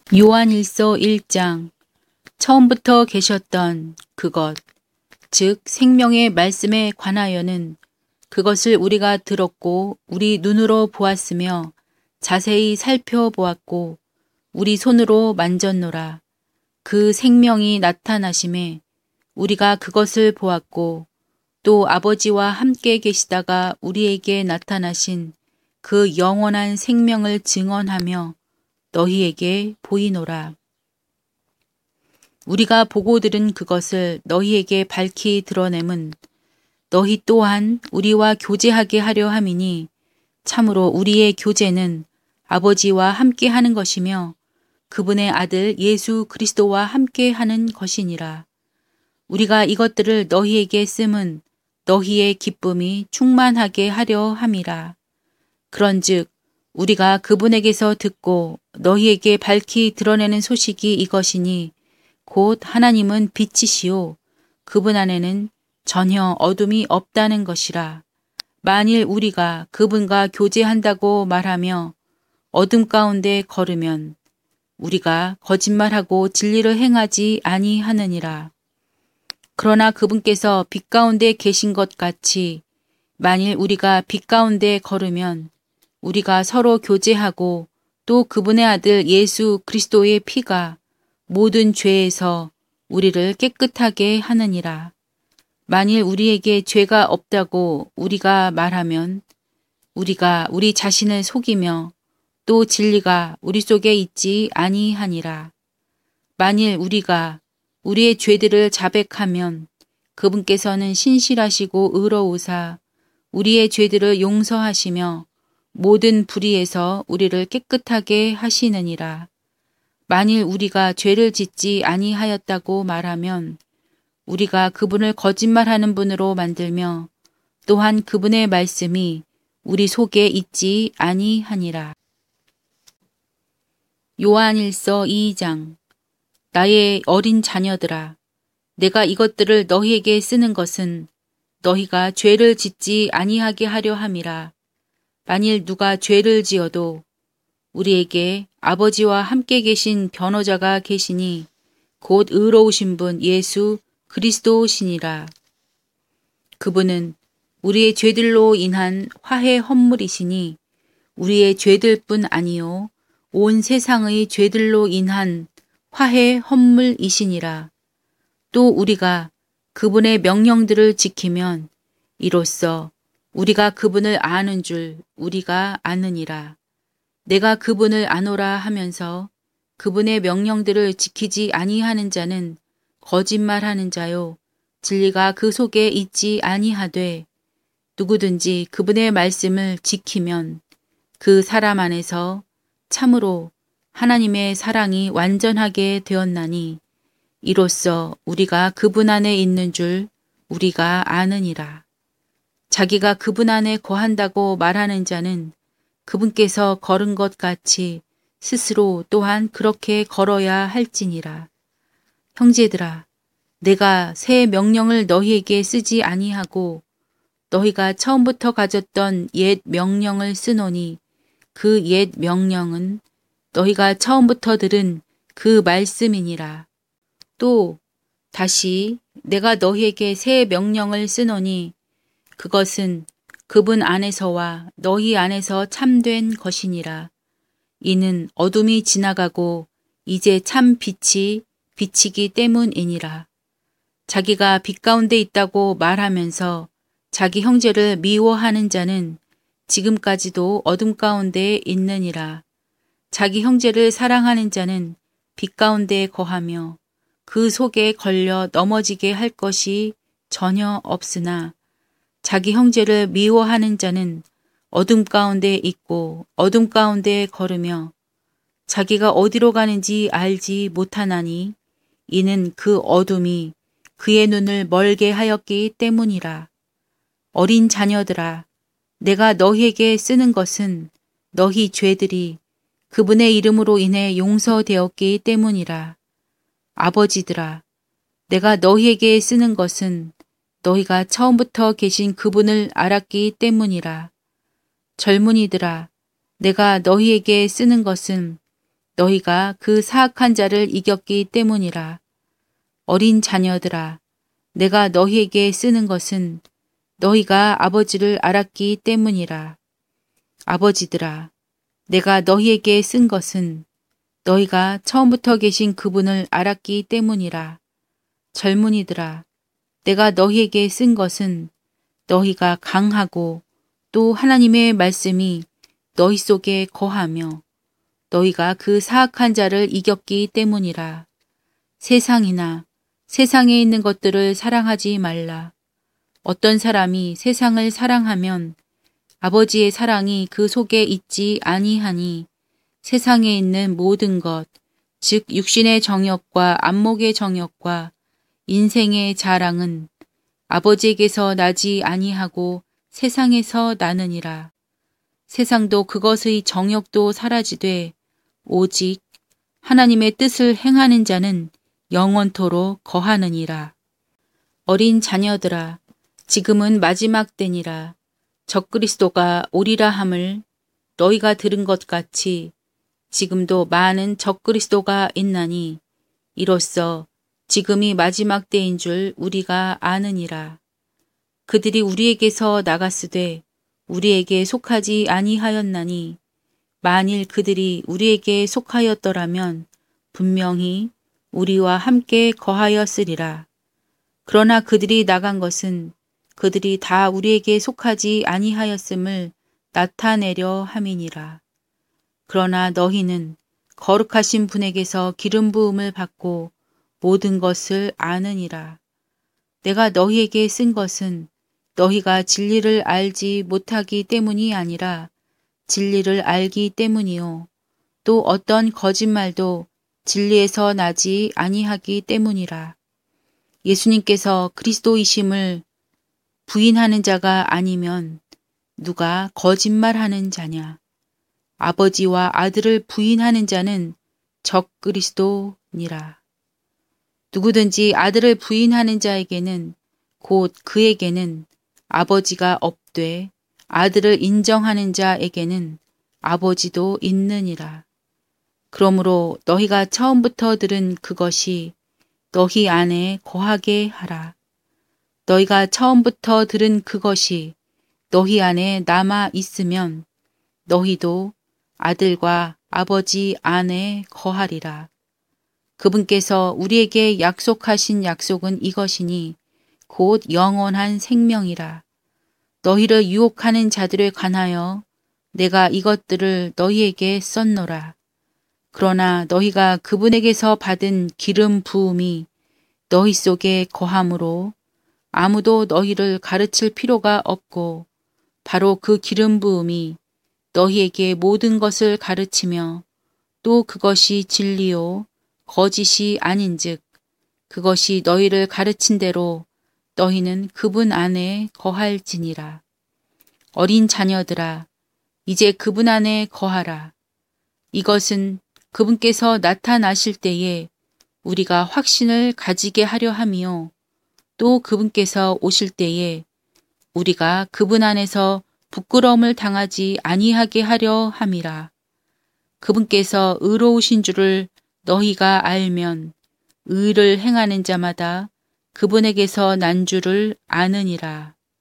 요한일서 1장. 처음부터 계셨던 그것, 즉 생명의 말씀에 관하여는 그것을 우리가 들었고 우리 눈으로 보았으며 자세히 살펴보았고 우리 손으로 만졌노라. 그 생명이 나타나심에 우리가 그것을 보았고 또 아버지와 함께 계시다가 우리에게 나타나신 그 영원한 생명을 증언하며 너희에게 보이노라. 우리가 보고 들은 그것을 너희에게 밝히 드러냄은 너희 또한 우리와 교제하게 하려 함이니 참으로 우리의 교제는 아버지와 함께 하는 것이며 그분의 아들 예수 그리스도와 함께 하는 것이니라. 우리가 이것들을 너희에게 씀은 너희의 기쁨이 충만하게 하려 함이라. 그런즉 우리가 그분에게서 듣고 너희에게 밝히 드러내는 소식이 이것이니 곧 하나님은 빛이시요 그분 안에는 전혀 어둠이 없다는 것이라. 만일 우리가 그분과 교제한다고 말하며 어둠 가운데 걸으면 우리가 거짓말하고 진리를 행하지 아니하느니라. 그러나 그분께서 빛 가운데 계신 것 같이 만일 우리가 빛 가운데 걸으면 우리가 서로 교제하고 또 그분의 아들 예수 그리스도의 피가 모든 죄에서 우리를 깨끗하게 하느니라. 만일 우리에게 죄가 없다고 우리가 말하면 우리가 우리 자신을 속이며 또 진리가 우리 속에 있지 아니하니라. 만일 우리가 우리의 죄들을 자백하면 그분께서는 신실하시고 의로우사 우리의 죄들을 용서하시며 모든 불의에서 우리를 깨끗하게 하시느니라. 만일 우리가 죄를 짓지 아니하였다고 말하면 우리가 그분을 거짓말하는 분으로 만들며 또한 그분의 말씀이 우리 속에 있지 아니하니라. 요한일서 2장. 나의 어린 자녀들아, 내가 이것들을 너희에게 쓰는 것은 너희가 죄를 짓지 아니하게 하려 함이라. 만일 누가 죄를 지어도 우리에게 아버지와 함께 계신 변호자가 계시니 곧 의로우신 분 예수 그리스도시니라. 그분은 우리의 죄들로 인한 화해 헌물이시니 우리의 죄들뿐 아니요 온 세상의 죄들로 인한 화해 헌물이시니라. 또 우리가 그분의 명령들을 지키면 이로써 우리가 그분을 아는 줄 우리가 아느니라. 내가 그분을 아노라 하면서 그분의 명령들을 지키지 아니하는 자는 거짓말하는 자요 진리가 그 속에 있지 아니하되 누구든지 그분의 말씀을 지키면 그 사람 안에서 참으로 하나님의 사랑이 완전하게 되었나니 이로써 우리가 그분 안에 있는 줄 우리가 아느니라. 자기가 그분 안에 거한다고 말하는 자는 그분께서 걸은 것 같이 스스로 또한 그렇게 걸어야 할지니라. 형제들아, 내가 새 명령을 너희에게 쓰지 아니하고 너희가 처음부터 가졌던 옛 명령을 쓰노니 그 옛 명령은 너희가 처음부터 들은 그 말씀이니라. 또 다시 내가 너희에게 새 명령을 쓰노니 그것은 그분 안에서와 너희 안에서 참된 것이니라. 이는 어둠이 지나가고 이제 참 빛이 비치기 때문이니라. 자기가 빛 가운데 있다고 말하면서 자기 형제를 미워하는 자는 지금까지도 어둠 가운데 있느니라. 자기 형제를 사랑하는 자는 빛 가운데 거하며 그 속에 걸려 넘어지게 할 것이 전혀 없으나 자기 형제를 미워하는 자는 어둠 가운데 있고 어둠 가운데 걸으며 자기가 어디로 가는지 알지 못하나니 이는 그 어둠이 그의 눈을 멀게 하였기 때문이라. 어린 자녀들아, 내가 너희에게 쓰는 것은 너희 죄들이 그분의 이름으로 인해 용서되었기 때문이라. 아버지들아, 내가 너희에게 쓰는 것은 너희가 처음부터 계신 그분을 알았기 때문이라. 젊은이들아, 내가 너희에게 쓰는 것은 너희가 그 사악한 자를 이겼기 때문이라. 어린 자녀들아, 내가 너희에게 쓰는 것은 너희가 아버지를 알았기 때문이라. 아버지들아, 내가 너희에게 쓴 것은 너희가 처음부터 계신 그분을 알았기 때문이라. 젊은이들아, 내가 너희에게 쓴 것은 너희가 강하고 또 하나님의 말씀이 너희 속에 거하며 너희가 그 사악한 자를 이겼기 때문이라. 세상이나 세상에 있는 것들을 사랑하지 말라. 어떤 사람이 세상을 사랑하면 아버지의 사랑이 그 속에 있지 아니하니 세상에 있는 모든 것, 즉 육신의 정욕과 안목의 정욕과 인생의 자랑은 아버지에게서 나지 아니하고 세상에서 나느니라. 세상도 그것의 정욕도 사라지되 오직 하나님의 뜻을 행하는 자는 영원토록 거하느니라. 어린 자녀들아, 지금은 마지막 때니라. 적그리스도가 오리라 함을 너희가 들은 것 같이 지금도 많은 적그리스도가 있나니 이로써 지금이 마지막 때인 줄 우리가 아느니라. 그들이 우리에게서 나갔으되 우리에게 속하지 아니하였나니 만일 그들이 우리에게 속하였더라면 분명히 우리와 함께 거하였으리라. 그러나 그들이 나간 것은 그들이 다 우리에게 속하지 아니하였음을 나타내려 함이니라. 그러나 너희는 거룩하신 분에게서 기름 부음을 받고 모든 것을 아느니라. 내가 너희에게 쓴 것은 너희가 진리를 알지 못하기 때문이 아니라 진리를 알기 때문이요. 또 어떤 거짓말도 진리에서 나지 아니하기 때문이라. 예수님께서 그리스도이심을 부인하는 자가 아니면 누가 거짓말하는 자냐? 아버지와 아들을 부인하는 자는 적그리스도니라. 누구든지 아들을 부인하는 자에게는 곧 그에게는 아버지가 없되 아들을 인정하는 자에게는 아버지도 있느니라. 그러므로 너희가 처음부터 들은 그것이 너희 안에 거하게 하라. 너희가 처음부터 들은 그것이 너희 안에 남아 있으면 너희도 아들과 아버지 안에 거하리라. 그분께서 우리에게 약속하신 약속은 이것이니 곧 영원한 생명이라. 너희를 유혹하는 자들에 관하여 내가 이것들을 너희에게 썼노라. 그러나 너희가 그분에게서 받은 기름 부음이 너희 속에 거함으로 아무도 너희를 가르칠 필요가 없고 바로 그 기름 부음이 너희에게 모든 것을 가르치며 또 그것이 진리요 거짓이 아닌즉 그것이 너희를 가르친 대로 너희는 그분 안에 거할지니라. 어린 자녀들아, 이제 그분 안에 거하라. 이것은 그분께서 나타나실 때에 우리가 확신을 가지게 하려 함이요. 또 그분께서 오실 때에 우리가 그분 안에서 부끄러움을 당하지 아니하게 하려 함이라. 그분께서 의로우신 줄을 너희가 알면 의를 행하는 자마다 그분에게서 난 줄을 아느니라.